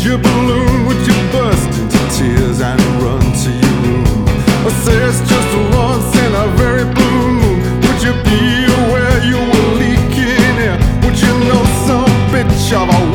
your balloon? Would you burst into tears and run to your room? Or say it's just once in a very blue moon? Would you be aware you were leaking air? Would you know some bitch of a